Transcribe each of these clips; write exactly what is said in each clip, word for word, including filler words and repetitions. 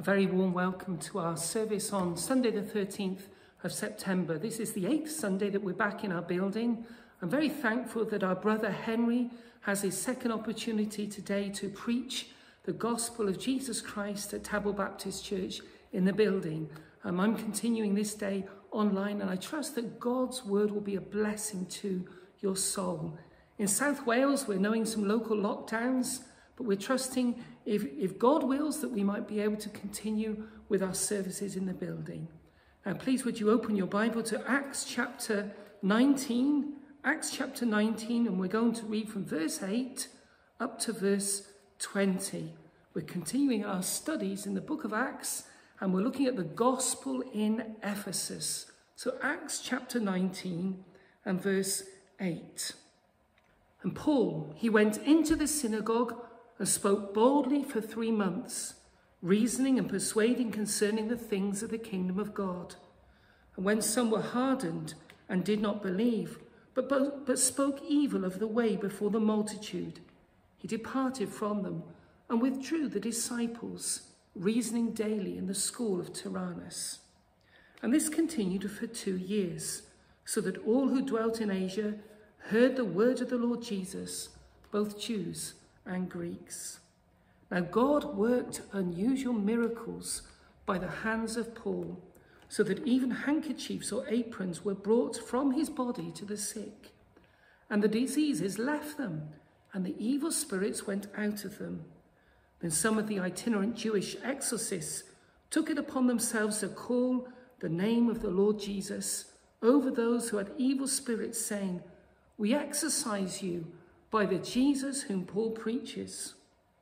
A very warm welcome to our service on Sunday the thirteenth of September. This is the eighth Sunday that we're back in our building. I'm very thankful that our brother Henry has his second opportunity today to preach the gospel of Jesus Christ at Tabor Baptist Church in the building. Um, I'm continuing this day online, and I trust that God's word will be a blessing to your soul. In South Wales, we're knowing some local lockdowns, but we're trusting, if, if God wills, that we might be able to continue with our services in the building. Now, please, would you open your Bible to Acts chapter nineteen, Acts chapter nineteen, and we're going to read from verse eight up to verse twenty. We're continuing our studies in the book of Acts, and we're looking at the gospel in Ephesus. So Acts chapter nineteen and verse eight. And Paul, he went into the synagogue and spoke boldly for three months, reasoning and persuading concerning the things of the kingdom of God. And when some were hardened and did not believe, but, but, but spoke evil of the way before the multitude, he departed from them and withdrew the disciples, reasoning daily in the school of Tyrannus. And this continued for two years, so that all who dwelt in Asia heard the word of the Lord Jesus, both Jews and Greeks. Now God worked unusual miracles by the hands of Paul, so that even handkerchiefs or aprons were brought from his body to the sick. And the diseases left them, and the evil spirits went out of them. Then some of the itinerant Jewish exorcists took it upon themselves to call the name of the Lord Jesus over those who had evil spirits, saying, "We exorcise you by the Jesus whom Paul preaches."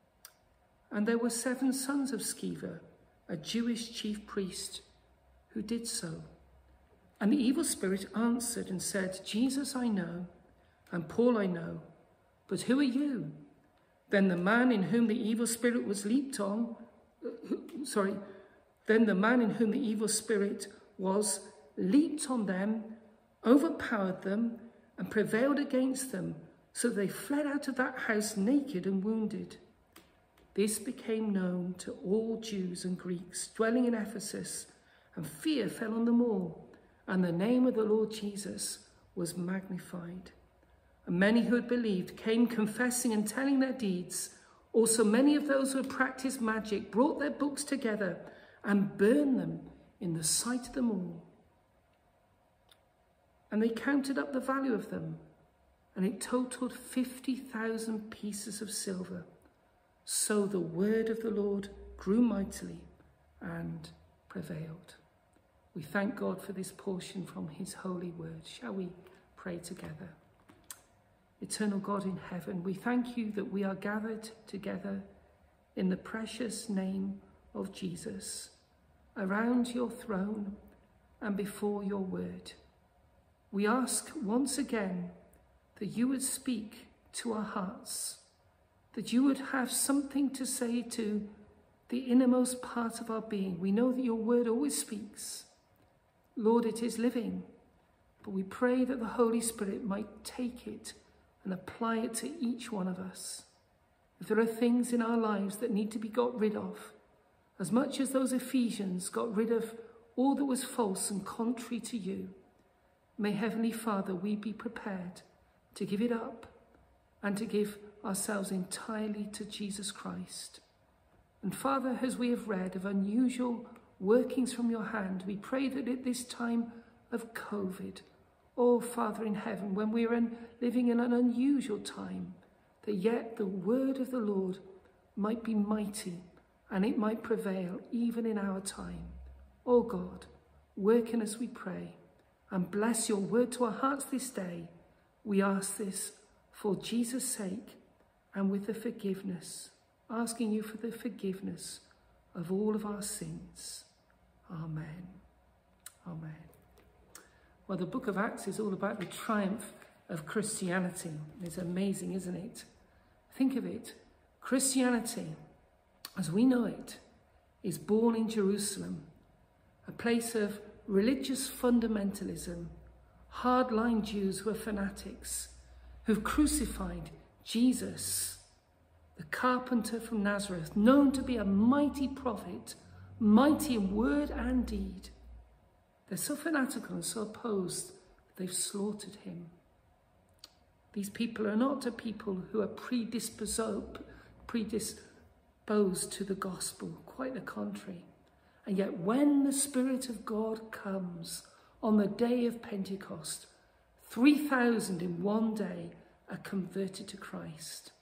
And there were seven sons of Sceva, a Jewish chief priest, who did so. And the evil spirit answered and said, "Jesus I know, and Paul I know, but who are you?" Then the man in whom the evil spirit was leaped on, uh, who, sorry, then the man in whom the evil spirit was leaped on them, overpowered them, and prevailed against them, so they fled out of that house naked and wounded. This became known to all Jews and Greeks dwelling in Ephesus, and fear fell on them all, and the name of the Lord Jesus was magnified. And many who had believed came confessing and telling their deeds. Also many of those who had practiced magic brought their books together and burned them in the sight of them all. And they counted up the value of them, and it totaled fifty thousand pieces of silver. So the word of the Lord grew mightily and prevailed. We thank God for this portion from his holy word. Shall we pray together? Eternal God in heaven, we thank you that we are gathered together in the precious name of Jesus, around your throne and before your word. We ask once again that you would speak to our hearts, that you would have something to say to the innermost part of our being. We know that your word always speaks. Lord, it is living, but we pray that the Holy Spirit might take it and apply it to each one of us. If there are things in our lives that need to be got rid of, as much as those Ephesians got rid of all that was false and contrary to you, may Heavenly Father, we be prepared to give it up and to give ourselves entirely to Jesus Christ. And Father, as we have read of unusual workings from your hand, we pray that at this time of COVID, oh Father in heaven, when we are in, living in an unusual time, that yet the word of the Lord might be mighty and it might prevail even in our time. Oh God, work in us, we pray, and bless your word to our hearts this day. We ask this for Jesus' sake and with the forgiveness, asking you for the forgiveness of all of our sins. Amen. Amen. Well, the book of Acts is all about the triumph of Christianity. It's amazing, isn't it? Think of it. Christianity, as we know it, is born in Jerusalem, a place of religious fundamentalism, hardline Jews who are fanatics, who've crucified Jesus, the carpenter from Nazareth, known to be a mighty prophet, mighty in word and deed. They're so fanatical and so opposed, they've slaughtered him. These people are not a people who are predisposed, predisposed to the gospel, quite the contrary. And yet when the Spirit of God comes on the day of Pentecost, three thousand in one day are converted to Christ.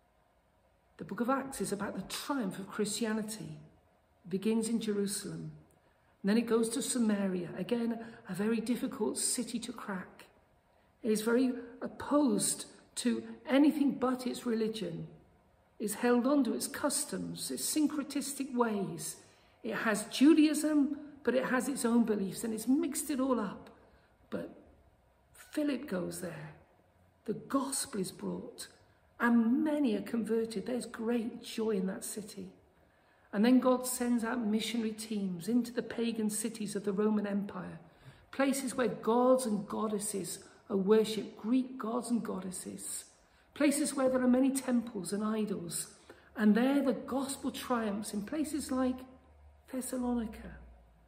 The book of Acts is about the triumph of Christianity. It begins in Jerusalem, and then it goes to Samaria, again a very difficult city to crack. It is very opposed to anything but its religion. It's held on to its customs, its syncretistic ways. It has Judaism, but it has its own beliefs, and it's mixed it all up. But Philip goes there. The gospel is brought, and many are converted. There's great joy in that city. And then God sends out missionary teams into the pagan cities of the Roman Empire, places where gods and goddesses are worshipped, Greek gods and goddesses, places where there are many temples and idols. And there the gospel triumphs in places like Thessalonica,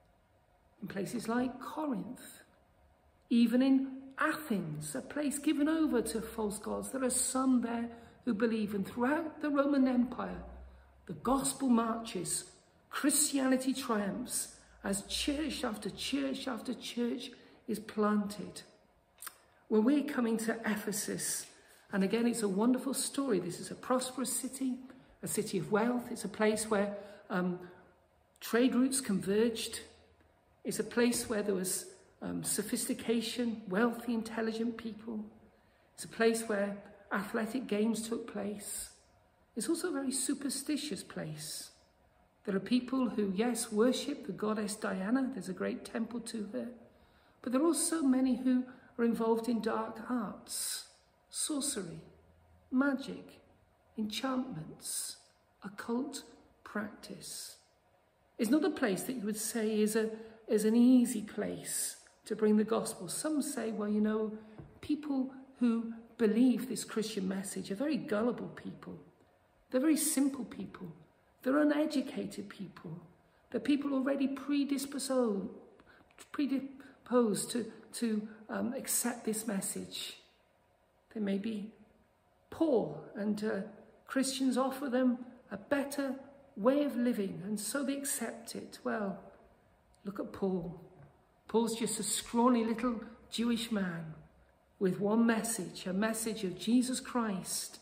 in places like Corinth, even in Athens, a place given over to false gods. There are some there who believe, and throughout the Roman Empire, the gospel marches, Christianity triumphs as church after church after church is planted. When we're coming to Ephesus, and again, it's a wonderful story. This is a prosperous city, a city of wealth. It's a place where um, trade routes converged. It's a place where there was um, sophistication, wealthy, intelligent people. It's a place where athletic games took place. It's also a very superstitious place. There are people who, yes, worship the goddess Diana. There's a great temple to her. But there are also many who are involved in dark arts, sorcery, magic, enchantments, occult practice. It's not a place that you would say is, a, is an easy place to bring the gospel. Some say, well, you know, people who believe this Christian message are very gullible people. They're very simple people. They're uneducated people. They're people already predisposed, predisposed to, to um, accept this message. They may be poor, and uh, Christians offer them a better way of living, and so they accept it. Well, look at Paul. Paul's just a scrawny little Jewish man with one message, a message of Jesus Christ,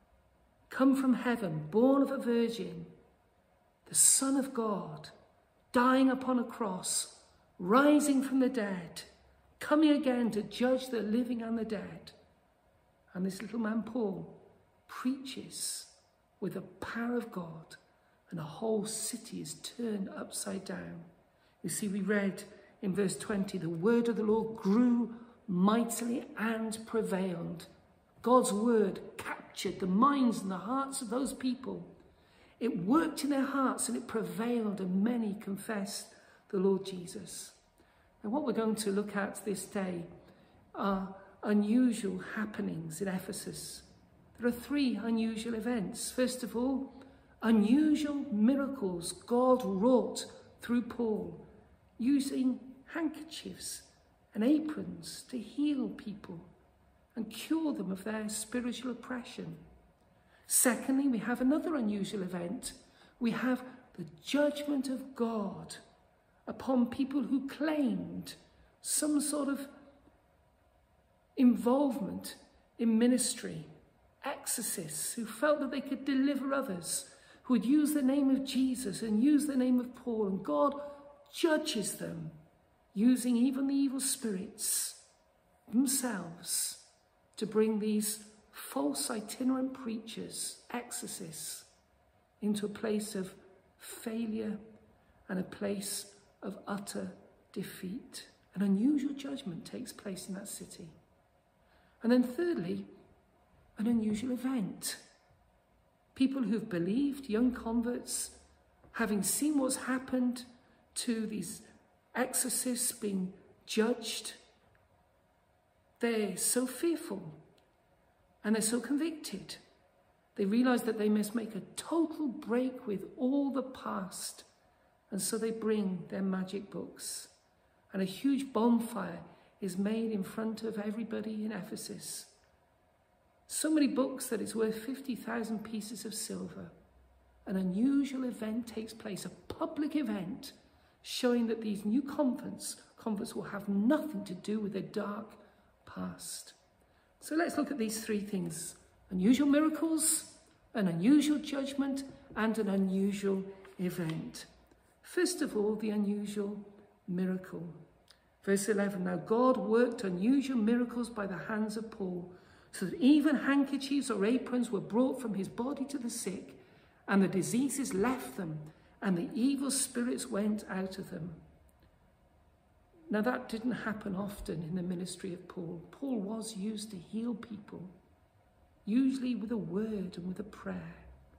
come from heaven, born of a virgin, the Son of God, dying upon a cross, rising from the dead, coming again to judge the living and the dead. And this little man, Paul, preaches with the power of God, and a whole city is turned upside down. You see, we read in verse twenty, the word of the Lord grew mightily and prevailed. God's word captured the minds and the hearts of those people. It worked in their hearts and it prevailed, and many confessed the Lord Jesus. And what we're going to look at this day are unusual happenings in Ephesus. There are three unusual events. First of all, unusual miracles God wrought through Paul, using handkerchiefs and aprons to heal people and cure them of their spiritual oppression. Secondly, we have another unusual event. We have the judgment of God upon people who claimed some sort of involvement in ministry, exorcists who felt that they could deliver others, who would use the name of Jesus and use the name of Paul, and God judges them, using even the evil spirits themselves to bring these false itinerant preachers, exorcists, into a place of failure and a place of utter defeat. An unusual judgment takes place in that city. And then thirdly, an unusual event. People who've believed, young converts, having seen what's happened to these exorcists being judged, they're so fearful and they're so convicted. They realize that they must make a total break with all the past And so they bring their magic books. And a huge bonfire is made in front of everybody in Ephesus. So many books that it's worth fifty thousand pieces of silver. An unusual event takes place, a public event, showing that these new converts, converts will have nothing to do with their dark past. So let's look at these three things. Unusual miracles, an unusual judgment, and an unusual event. First of all, the unusual miracle. Verse eleven, now God worked unusual miracles by the hands of Paul, so that even handkerchiefs or aprons were brought from his body to the sick, and the diseases left them, and the evil spirits went out of them. Now that didn't happen often in the ministry of Paul. Paul was used to heal people, usually with a word and with a prayer.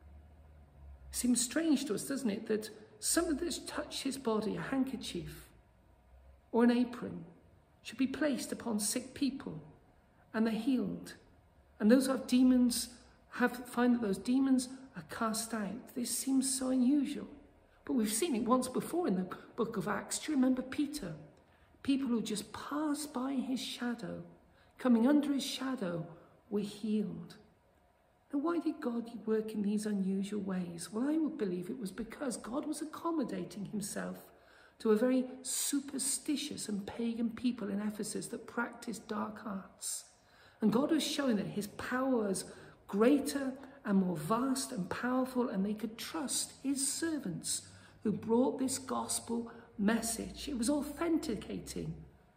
It seems strange to us, doesn't it, that something that's touched his body, a handkerchief or an apron, should be placed upon sick people and they're healed. And those who have demons have find that those demons are cast out. This seems so unusual. But we've seen it once before in the book of Acts. Do you remember Peter? People who just passed by his shadow, coming under his shadow, were healed. Now, why did God work in these unusual ways? Well, I would believe it was because God was accommodating himself to a very superstitious and pagan people in Ephesus that practiced dark arts. And God was showing that his power was greater and more vast and powerful, and they could trust his servants who brought this gospel message. It was authenticating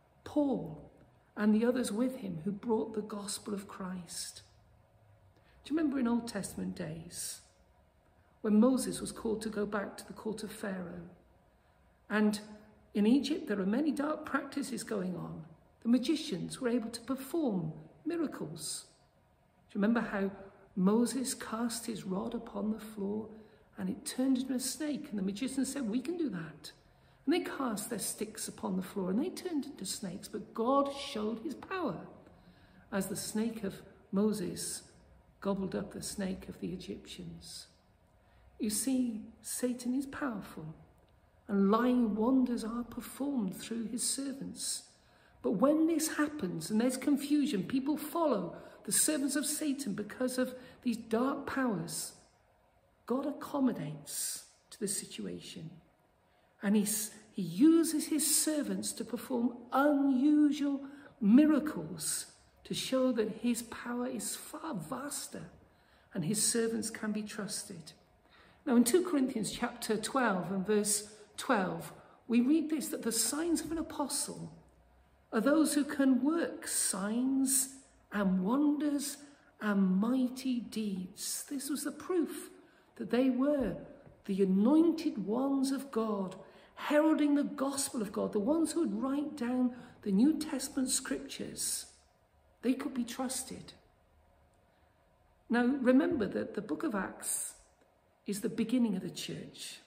Paul and the others with him who brought the gospel of Christ. Do you remember in Old Testament days when Moses was called to go back to the court of Pharaoh? And in Egypt there are many dark practices going on. The magicians were able to perform miracles. Do you remember how Moses cast his rod upon the floor and it turned into a snake? And the magicians said, we can do that. And they cast their sticks upon the floor and they turned into snakes. But God showed his power as the snake of Moses gobbled up the snake of the Egyptians. You see, Satan is powerful and lying wonders are performed through his servants. But when this happens and there's confusion, people follow the servants of Satan because of these dark powers. God accommodates to the situation. And he, he uses his servants to perform unusual miracles to show that his power is far vaster and his servants can be trusted. Now in Second Corinthians chapter twelve and verse twelve, we read this, that the signs of an apostle are those who can work signs and wonders and mighty deeds. This was the proof that they were the anointed ones of God, heralding the gospel of God, the ones who would write down the New Testament scriptures. They could be trusted. Now remember that the book of Acts is the beginning of the church.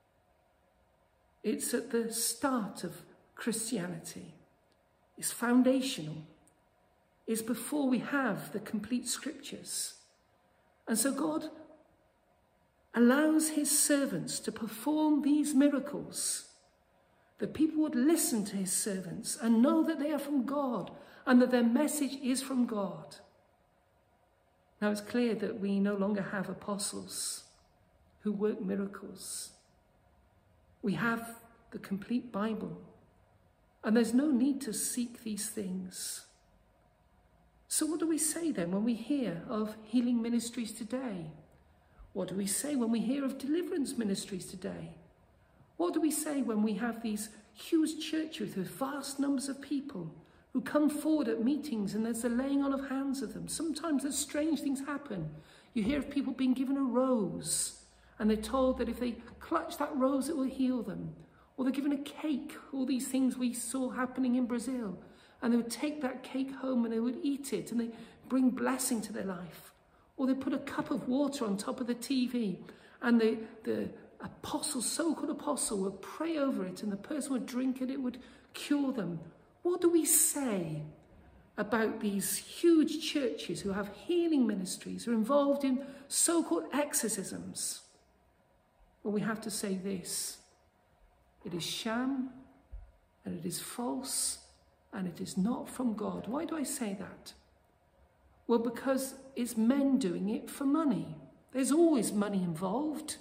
It's at the start of Christianity. It's foundational. It's before we have the complete scriptures. And so God allows his servants to perform these miracles, that people would listen to his servants and know that they are from God and that their message is from God. Now it's clear that we no longer have apostles who work miracles. We have the complete Bible, and there's no need to seek these things. So what do we say then when we hear of healing ministries today? What do we say when we hear of deliverance ministries today? What do we say when we have these huge churches with vast numbers of people who come forward at meetings and there's the laying on of hands of them? Sometimes there's strange things happen. You hear of people being given a rose and they're told that if they clutch that rose it will heal them. Or they're given a cake, all these things we saw happening in Brazil. And they would take that cake home and they would eat it and they bring blessing to their life. Or they put a cup of water on top of the T V and the, the apostle, so-called apostle, would pray over it and the person would drink it, it would cure them. What do we say about these huge churches who have healing ministries, who are involved in so-called exorcisms? Well, we have to say this. It is sham, and it is false, and it is not from God. Why do I say that? Well, because it's men doing it for money. There's always money involved.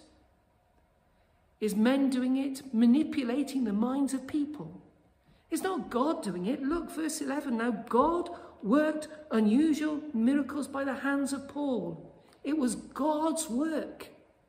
It's men doing it, manipulating the minds of people. It's not God doing it. Look, verse eleven. Now God worked unusual miracles by the hands of Paul. It was God's work.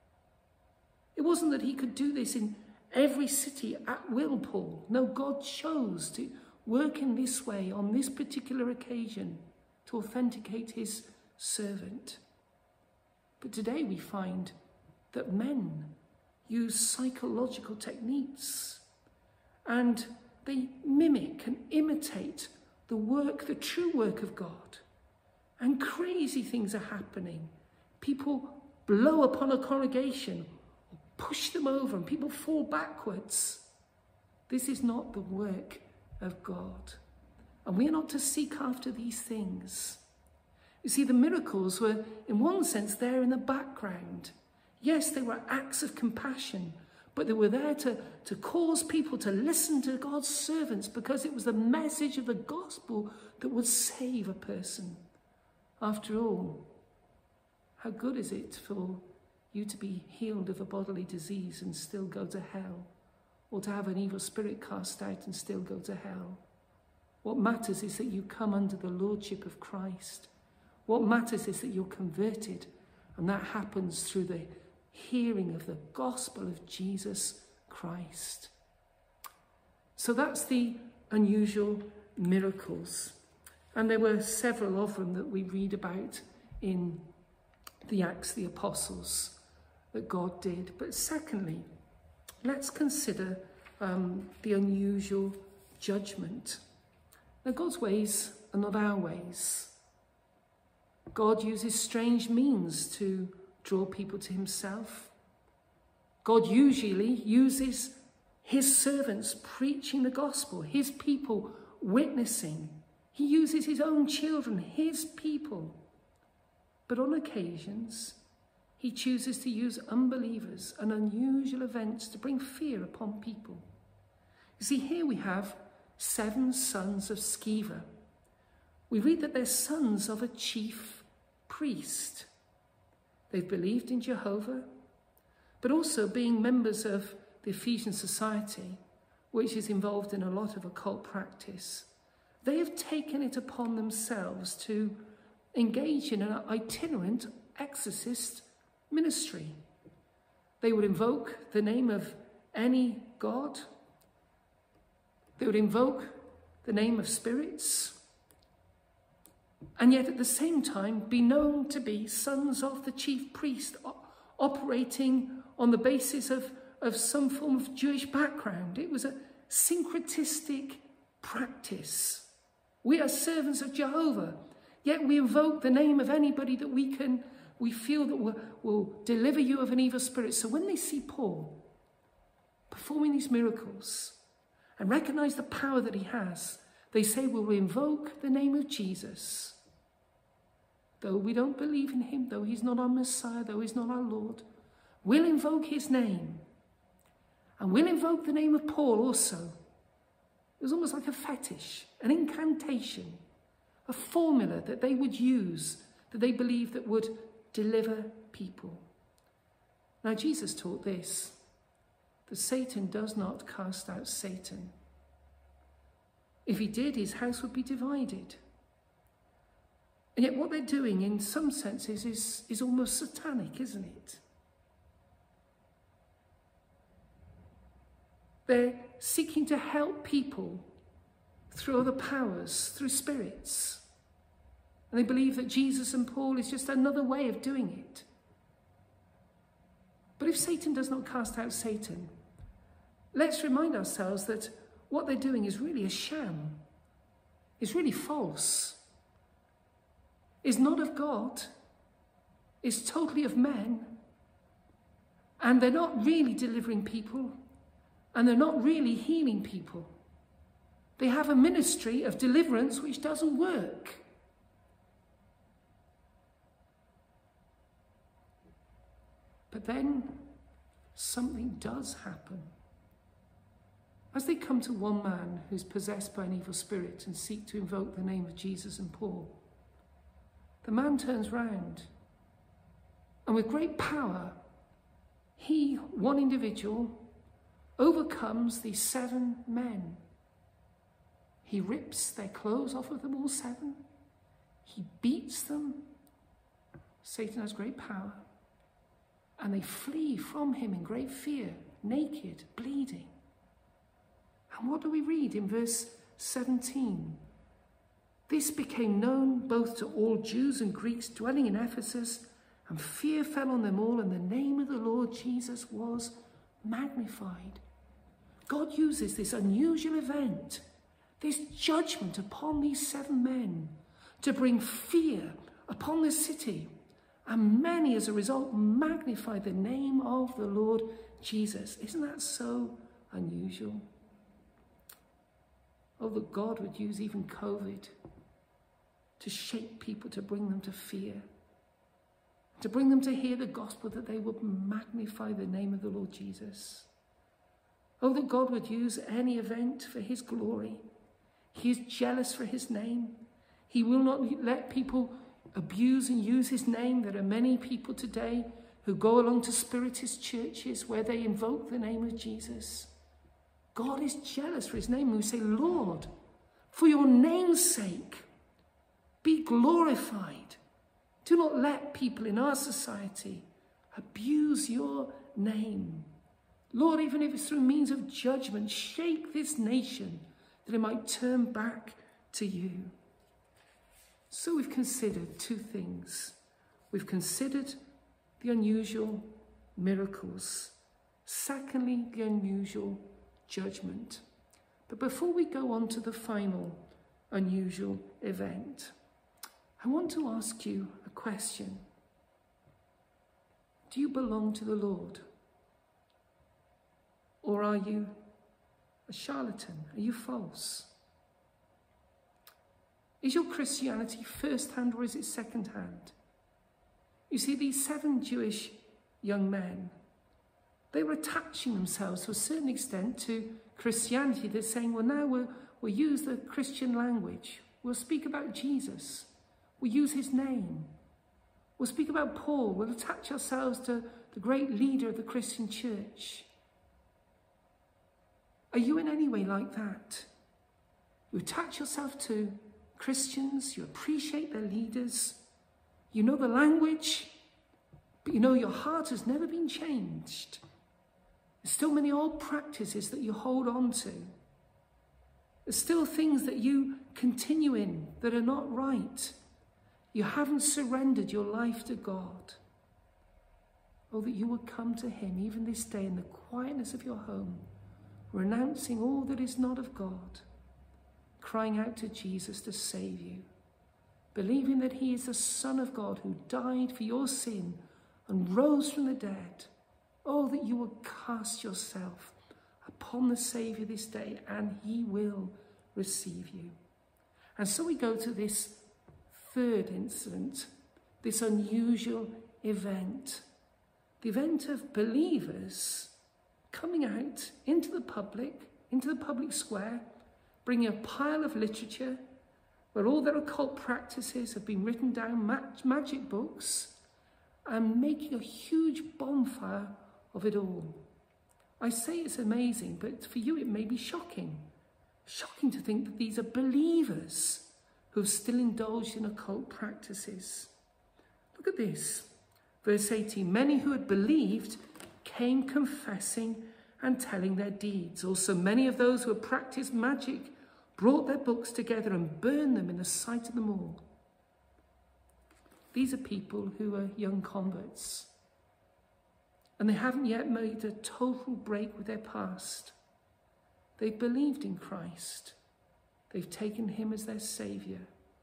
It wasn't that he could do this in every city at will, Paul. No, God chose to work in this way on this particular occasion to authenticate his servant. But today we find that men use psychological techniques and they mimic and imitate the work, the true work of God. And crazy things are happening. People blow upon a congregation, or push them over, and people fall backwards. This is not the work of God. And we are not to seek after these things. You see, the miracles were, in one sense, there in the background. Yes, they were acts of compassion, but they were there to, to cause people to listen to God's servants because it was the message of the gospel that would save a person. After all, how good is it for you to be healed of a bodily disease and still go to hell, or to have an evil spirit cast out and still go to hell? What matters is that you come under the lordship of Christ. What matters is that you're converted, and that happens through the hearing of the gospel of Jesus Christ. So that's the unusual miracles. And there were several of them that we read about in the Acts of the Apostles that God did. But secondly, let's consider um, the unusual judgment. Now, God's ways are not our ways. God uses strange means to draw people to himself. God usually uses his servants preaching the gospel, his people witnessing. He uses his own children, his people. But on occasions, he chooses to use unbelievers and unusual events to bring fear upon people. You see, here we have seven sons of Sceva. We read that they're sons of a chief priest. They've believed in Jehovah, but also being members of the Ephesian Society, which is involved in a lot of occult practice. They have taken it upon themselves to engage in an itinerant exorcist ministry. They would invoke the name of any god. They would invoke the name of spirits, and yet at the same time be known to be sons of the chief priest, operating on the basis of, of some form of Jewish background. It was a syncretistic practice. We are servants of Jehovah, yet we invoke the name of anybody that we can, we feel that will, will deliver you of an evil spirit. So when they see Paul performing these miracles and recognize the power that he has, they say, "Will we invoke the name of Jesus? Though we don't believe in him, though he's not our Messiah, though he's not our Lord, we'll invoke his name. And we'll invoke the name of Paul also." It was almost like a fetish, an incantation, a formula that they would use, that they believed that would deliver people. Now, Jesus taught this, that Satan does not cast out Satan. If he did, his house would be divided. And yet what they're doing in some senses is, is almost satanic, isn't it? They're seeking to help people through other powers, through spirits. And they believe that Jesus and Paul is just another way of doing it. But if Satan does not cast out Satan, let's remind ourselves that what they're doing is really a sham. It's really false. It's not of God. It's totally of men. And they're not really delivering people. And they're not really healing people. They have a ministry of deliverance which doesn't work. But then something does happen. as they come to one man who's possessed by an evil spirit and seek to invoke the name of Jesus and Paul, the man turns round, and with great power, he, one individual, overcomes these seven men. He rips their clothes off of them, all seven. He beats them. Satan has great power. And they flee from him in great fear, naked, bleeding. And what do we read in verse seventeen? This became known both to all Jews and Greeks dwelling in Ephesus, and fear fell on them all, and the name of the Lord Jesus was magnified. God uses this unusual event, this judgment upon these seven men, to bring fear upon the city. And many, as a result, magnify the name of the Lord Jesus. Isn't that so unusual? Oh, that God would use even COVID to shake people, to bring them to fear, to bring them to hear the gospel, that they would magnify the name of the Lord Jesus. Oh, that God would use any event for his glory. He is jealous for his name. He will not let people abuse and use his name. There are many people today who go along to spiritist churches where they invoke the name of Jesus. God is jealous for his name. We say, Lord, for your name's sake, be glorified. Do not let people in our society abuse your name. Lord, even if it's through means of judgment, shake this nation that it might turn back to you. So we've considered two things. We've considered the unusual miracles. Secondly, the unusual judgment. But before we go on to the final unusual event, I want to ask you a question. Do you belong to the Lord? Or are you a charlatan? Are you false? Is your Christianity first-hand or is it second-hand? You see, these seven Jewish young men, they were attaching themselves to a certain extent to Christianity. They're saying, well, now we'll, we'll use the Christian language. We'll speak about Jesus. We'll use his name. We'll speak about Paul. We'll attach ourselves to the great leader of the Christian church. Are you in any way like that? You attach yourself to Christians, you appreciate their leaders, you know the language, but you know your heart has never been changed. There's still many old practices that you hold on to. There's still things that you continue in that are not right. You haven't surrendered your life to God. Oh, that you would come to him even this day in the quietness of your home, renouncing all that is not of God, crying out to Jesus to save you, believing that he is the Son of God who died for your sin and rose from the dead. Oh, that you will cast yourself upon the Saviour this day and he will receive you. And so we go to this third incident, this unusual event, the event of believers coming out into the public, into the public square, bringing a pile of literature where all their occult practices have been written down, mag- magic books, and making a huge bonfire of it all. I say it's amazing, but for you it may be shocking. Shocking to think that these are believers who have still indulged in occult practices. Look at this. Verse eighteen, many who had believed came confessing and telling their deeds. Also many of those who had practiced magic brought their books together and burned them in the sight of them all. These are people who are young converts, and they haven't yet made a total break with their past. They've believed in Christ. They've taken him as their Saviour.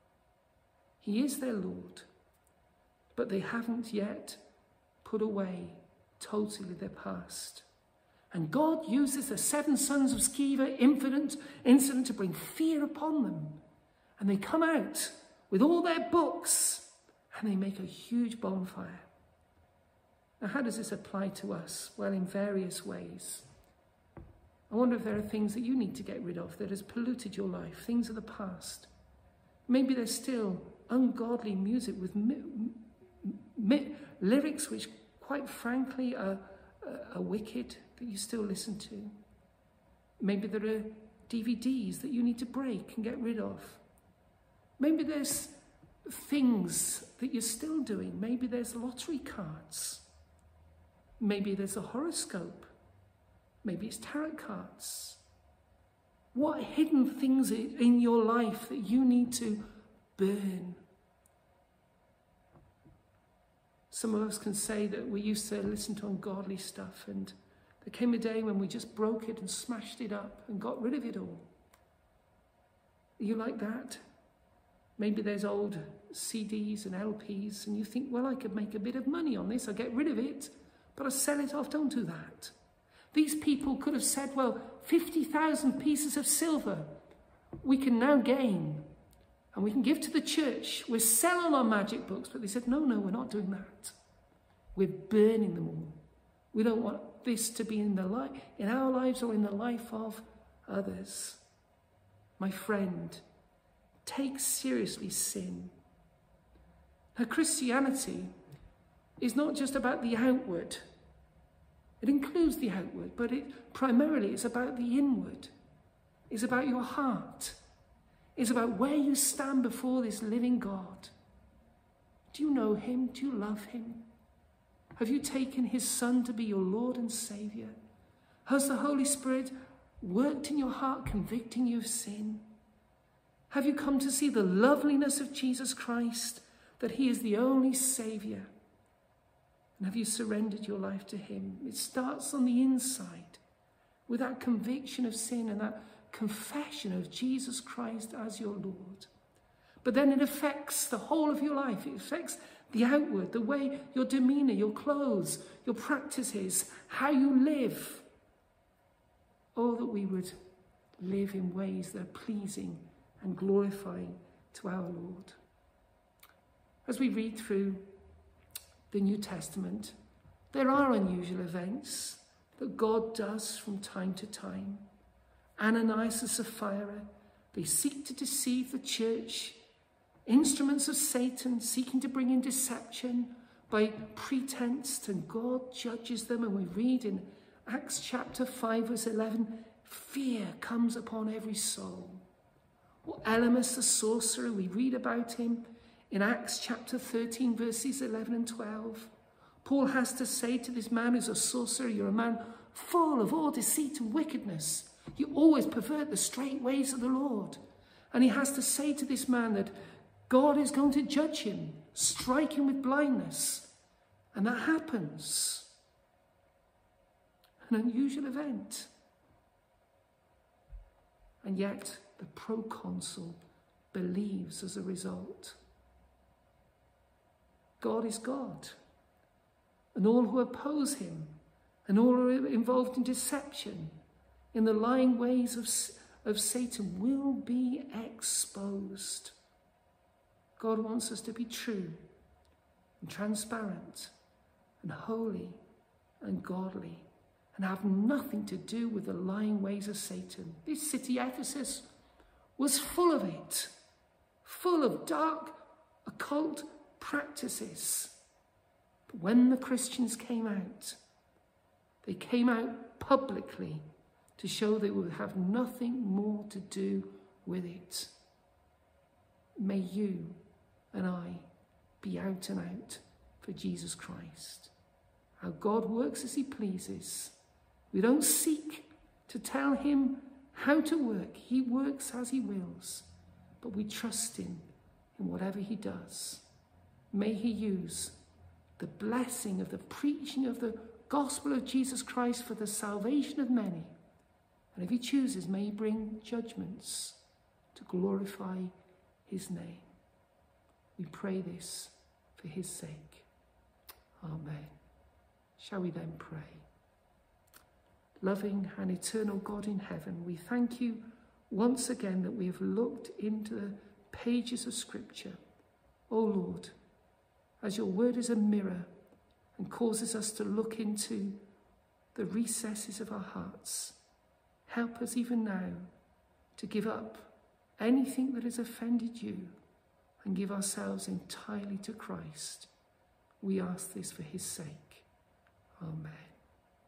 He is their Lord, but they haven't yet put away totally their past. And God uses the seven sons of Sceva incident, incident to bring fear upon them. And they come out with all their books and they make a huge bonfire. Now, how does this apply to us? Well, in various ways. I wonder if there are things that you need to get rid of that has polluted your life, things of the past. Maybe there's still ungodly music with mi mi lyrics which, quite frankly, are, are wicked, that you still listen to. Maybe there are D V Ds that you need to break and get rid of. Maybe there's things that you're still doing. Maybe there's lottery cards. Maybe there's a horoscope. Maybe it's tarot cards. What hidden things in your life that you need to burn? Some of us can say that we used to listen to ungodly stuff, and there came a day when we just broke it and smashed it up and got rid of it all. Are you like that? Maybe there's old C Ds and L Ps, and you think, well, I could make a bit of money on this. I'll get rid of it, but I'll sell it off. Don't do that. These people could have said, well, fifty thousand pieces of silver we can now gain, and we can give to the church. We're selling our magic books. But they said, no, no, we're not doing that. We're burning them all. We don't want this to be in, the li in our lives or in the life of others. My friend, take seriously sin. Now, Christianity is not just about the outward. It includes the outward, but it primarily is about the inward. It's about your heart. It's about where you stand before this living God. Do you know him? Do you love him? Have you taken his Son to be your Lord and Saviour? Has the Holy Spirit worked in your heart, convicting you of sin? Have you come to see the loveliness of Jesus Christ, that he is the only Saviour? And have you surrendered your life to him? It starts on the inside with that conviction of sin and that confession of Jesus Christ as your Lord. But then it affects the whole of your life. It affects the outward, the way your demeanour, your clothes, your practices, how you live. Oh, that we would live in ways that are pleasing and glorifying to our Lord. As we read through the New Testament, there are unusual events that God does from time to time. Ananias and Sapphira, they seek to deceive the church, instruments of Satan seeking to bring in deception by pretense, and God judges them. And we read in Acts chapter five verse eleven, fear comes upon every soul. Or Elymas the sorcerer, we read about him in Acts chapter thirteen verses eleven and twelve. Paul has to say to this man who's a sorcerer, you're a man full of all deceit and wickedness. You always pervert the straight ways of the Lord. And he has to say to this man that God is going to judge him, strike him with blindness. And that happens. An unusual event. And yet the proconsul believes as a result. God is God. And all who oppose him, and all who are involved in deception, in the lying ways of, of Satan, will be exposed. God wants us to be true and transparent and holy and godly and have nothing to do with the lying ways of Satan. This city, Ephesus, was full of it, full of dark, occult practices. But when the Christians came out, they came out publicly to show they would have nothing more to do with it. May you and I be out and out for Jesus Christ. How God works as he pleases. We don't seek to tell him how to work. He works as he wills, but we trust him in whatever he does. May he use the blessing of the preaching of the gospel of Jesus Christ for the salvation of many. And if he chooses, may he bring judgments to glorify his name. We pray this for his sake. Amen. Shall we then pray? Loving and eternal God in heaven, we thank you once again that we have looked into the pages of Scripture. O Lord, as your word is a mirror and causes us to look into the recesses of our hearts, Help us even now to give up anything that has offended you and give ourselves entirely to Christ. We ask this for his sake. Amen.